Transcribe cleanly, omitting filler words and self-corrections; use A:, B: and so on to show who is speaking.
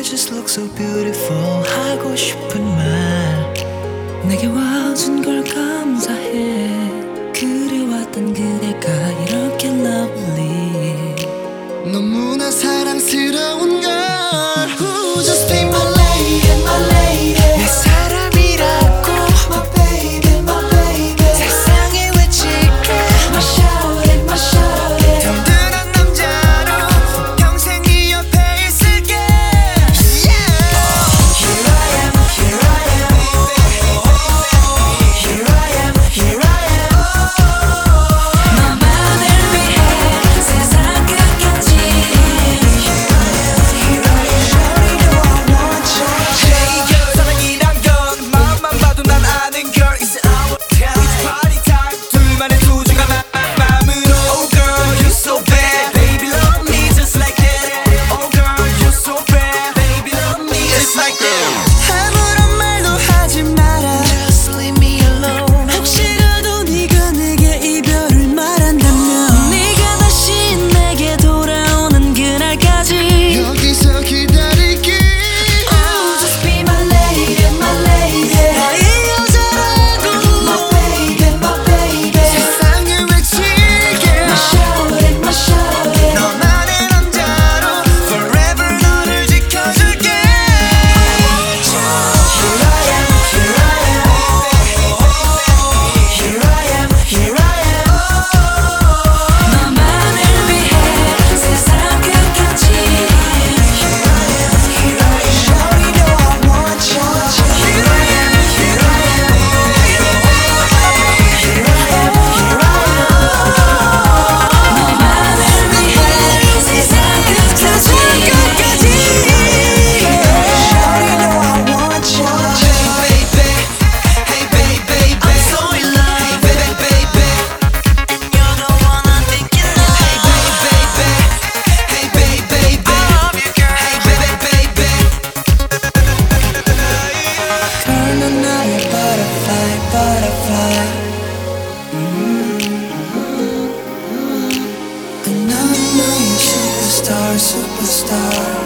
A: just look so beautiful. 하고 싶은 말 내게 와준 걸 감사해. 그려왔던 그대가 이렇게 lovely.
B: 너무나 사랑스러운 걸.
A: Ooh, just be my lady, my lady. 내 사람이라고. My baby, my baby. 세상에 외칠게. My shawty, my shawty.
B: 든든한 남자로 평생 네 옆에 있을게. Yeah.
A: Here I am, here I am. Here I am, here I am. 너만을 위해 세상 끝까지. Here I am. Shawty, know I want you.
B: Hey girl, 사랑이란 건 마음만 봐도 난 아는 girl. It's our time. It's party time. 둘만의 소중한 마음으로. Oh girl, you're so bad. Baby, love me just like that. Oh girl, you're so bad. Baby, love me just like that. 아무런 말도 하지 마라.
A: Just leave me alone.
B: 혹시라도 네가 내게 이별을 말한다면
A: 네가 다시 내게 돌아오는 그날까지.
B: 여기서 기다릴게.
A: Ooh, just be my lady, my lady.
B: 나의 여자라고.
A: My baby, my baby.
B: 세상을 외칠게.
A: My shawty, my shawty.
B: 너만의 남자로 forever 너를 지켜줄게.
A: Here I am, here I am. Here I am, here I am. 너만을 위해 세상 끝까지. Here I am, here I am. Shawty, know I want you. Here I am, here I am. Here I am, here I am. 너만을 위해 세상 끝까지. Shawty, know I want you.
B: Hey baby, hey baby,
A: I'm so in love.
B: hey baby, baby.
A: You're the one I'm thinking of.
B: Hey baby, hey baby,
A: I love you, girl.
B: hey baby, baby.
A: Girl, 넌 나의 butterfly, butterfly. 난 너의 superstar, superstar.